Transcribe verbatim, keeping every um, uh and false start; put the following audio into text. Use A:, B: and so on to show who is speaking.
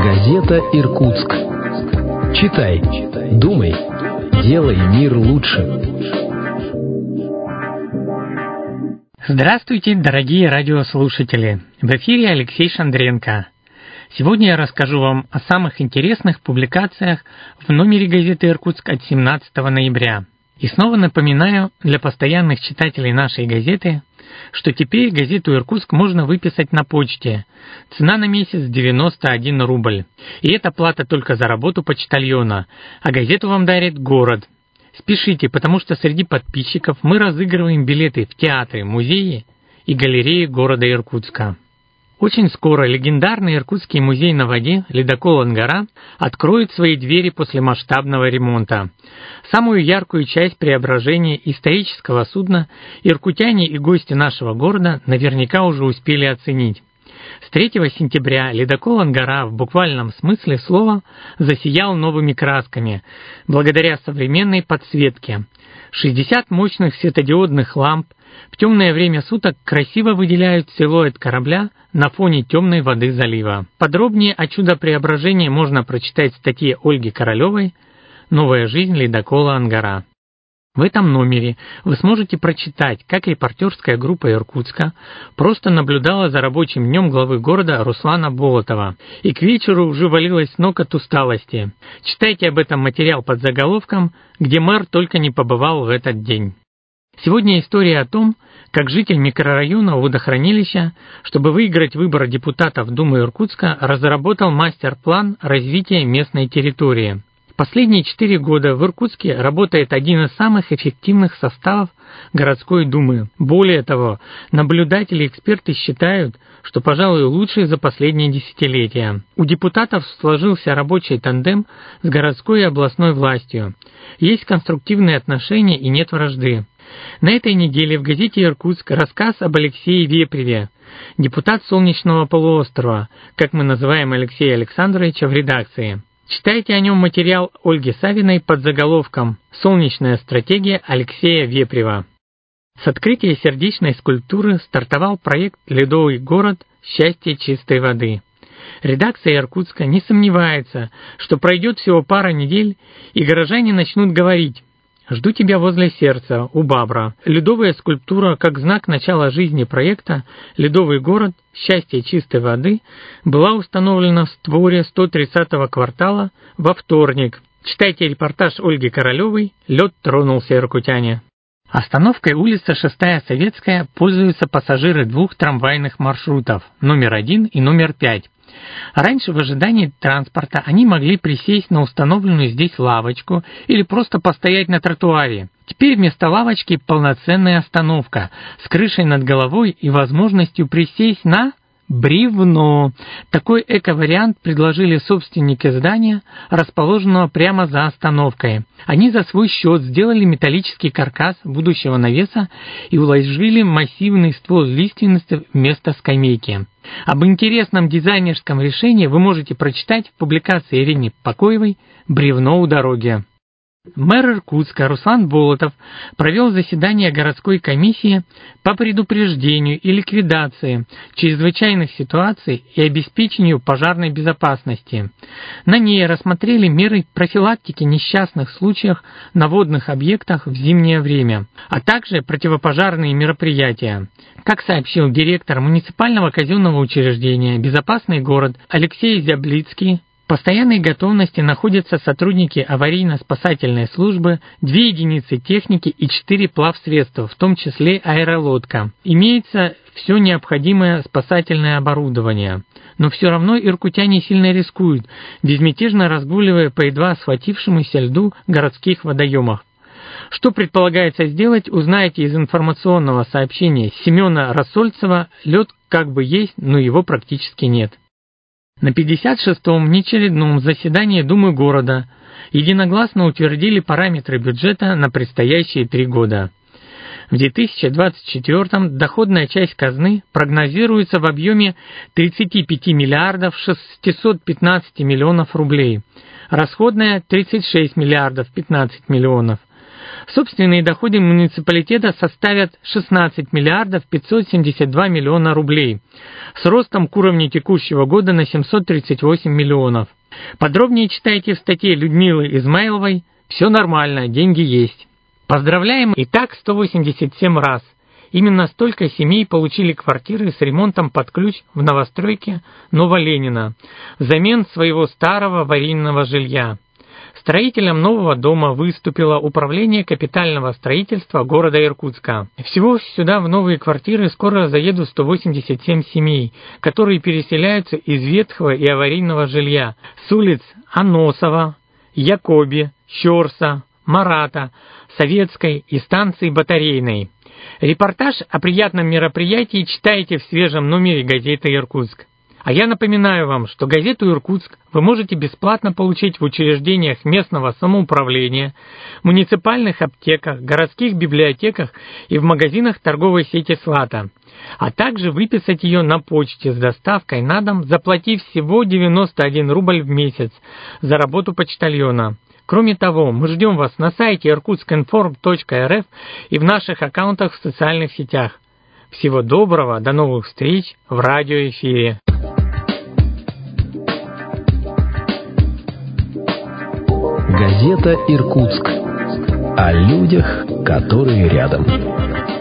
A: Газета «Иркутск». Читай, думай, делай мир лучше.
B: Здравствуйте, дорогие радиослушатели! В эфире Алексей Шандренко. Сегодня я расскажу вам о самых интересных публикациях в номере газеты «Иркутск» от семнадцатого ноября. И снова напоминаю для постоянных читателей нашей газеты, что теперь газету «Иркутск» можно выписать на почте. Цена на месяц девяносто один рубль. И это плата только за работу почтальона, а газету вам дарит город. Спешите, потому что среди подписчиков мы разыгрываем билеты в театры, музеи и галереи города Иркутска. Очень скоро легендарный Иркутский музей на воде «Ледокол Ангара» откроет свои двери после масштабного ремонта. Самую яркую часть преображения исторического судна иркутяне и гости нашего города наверняка уже успели оценить. С третьего сентября ледокол Ангара в буквальном смысле слова засиял новыми красками, благодаря современной подсветке. шестьдесят мощных светодиодных ламп в темное время суток красиво выделяют силуэт корабля на фоне темной воды залива. Подробнее о чудо-преображении можно прочитать в статье Ольги Королевой «Новая жизнь ледокола Ангара». В этом номере вы сможете прочитать, как репортерская группа Иркутска просто наблюдала за рабочим днем главы города Руслана Болотова и к вечеру уже валилась с ног от усталости. Читайте об этом материал под заголовком «Где мэр только не побывал в этот день». Сегодня история о том, как житель микрорайона водохранилища, чтобы выиграть выборы депутатов Думы Иркутска, разработал мастер-план развития местной территории. Последние четыре года в Иркутске работает один из самых эффективных составов городской думы. Более того, наблюдатели и эксперты считают, что, пожалуй, лучший за последние десятилетия. У депутатов сложился рабочий тандем с городской и областной властью. Есть конструктивные отношения и нет вражды. На этой неделе в газете «Иркутск» рассказ об Алексее Вепреве, депутат Солнечного полуострова, как мы называем Алексея Александровича в редакции. Читайте о нем материал Ольги Савиной под заголовком «Солнечная стратегия Алексея Вепрева». С открытия сердечной скульптуры стартовал проект «Ледовый город. Счастье чистой воды». Редакция Иркутска не сомневается, что пройдет всего пара недель, и горожане начнут говорить: «Жду тебя возле сердца, у Бабра». Ледовая скульптура, как знак начала жизни проекта «Ледовый город. Счастье чистой воды», была установлена в створе сто тридцатого квартала во вторник. Читайте репортаж Ольги Королевой «Лед тронулся, иркутяне». Остановкой улица Шестая Советская пользуются пассажиры двух трамвайных маршрутов, номер один и номер пять. Раньше в ожидании транспорта они могли присесть на установленную здесь лавочку или просто постоять на тротуаре. Теперь вместо лавочки полноценная остановка с крышей над головой и возможностью присесть на бревно. Такой эко-вариант предложили собственники здания, расположенного прямо за остановкой. Они за свой счет сделали металлический каркас будущего навеса и уложили массивный ствол лиственности вместо скамейки. Об интересном дизайнерском решении вы можете прочитать в публикации Ирины Покоевой «Бревно у дороги». Мэр Иркутска Руслан Болотов провел заседание городской комиссии по предупреждению и ликвидации чрезвычайных ситуаций и обеспечению пожарной безопасности. На ней рассмотрели меры профилактики несчастных случаев на водных объектах в зимнее время, а также противопожарные мероприятия. Как сообщил директор муниципального казенного учреждения «Безопасный город» Алексей Зяблицкий, в постоянной готовности находятся сотрудники аварийно-спасательной службы, две единицы техники и четыре плавсредства, в том числе аэролодка. Имеется все необходимое спасательное оборудование. Но все равно иркутяне сильно рискуют, безмятежно разгуливая по едва схватившемуся льду городских водоемов. Что предполагается сделать, узнаете из информационного сообщения Семена Рассольцева. Лед как бы есть, но его практически нет. На пятьдесят шестом внеочередном заседании Думы города единогласно утвердили параметры бюджета на предстоящие три года. В две тысячи двадцать четвёртом доходная часть казны прогнозируется в объеме тридцать пять миллиардов шестьсот пятнадцать миллионов рублей, расходная – тридцать шесть миллиардов пятнадцать миллионов. Собственные доходы муниципалитета составят шестнадцать миллиардов пятьсот семьдесят два миллиона рублей, с ростом к уровню текущего года на семьсот тридцать восемь миллионов. Подробнее читайте в статье Людмилы Измайловой «Все нормально, деньги есть». Поздравляем! Итак, сто восемьдесят семь раз. Именно столько семей получили квартиры с ремонтом под ключ в новостройке Новоленина взамен своего старого аварийного жилья. Строителем нового дома выступило Управление капитального строительства города Иркутска. Всего сюда в новые квартиры скоро заедут сто восемьдесят семь семей, которые переселяются из ветхого и аварийного жилья с улиц Аносова, Якоби, Щорса, Марата, Советской и станции Батарейной. Репортаж о приятном мероприятии читайте в свежем номере газеты «Иркутск». А я напоминаю вам, что газету «Иркутск» вы можете бесплатно получить в учреждениях местного самоуправления, муниципальных аптеках, городских библиотеках и в магазинах торговой сети «Слата», а также выписать ее на почте с доставкой на дом, заплатив всего девяносто один рубль в месяц за работу почтальона. Кроме того, мы ждем вас на сайте иркутск информ точка эр эф и в наших аккаунтах в социальных сетях. Всего доброго, до новых встреч в радиоэфире.
A: Газета «Иркутск». О людях, которые рядом.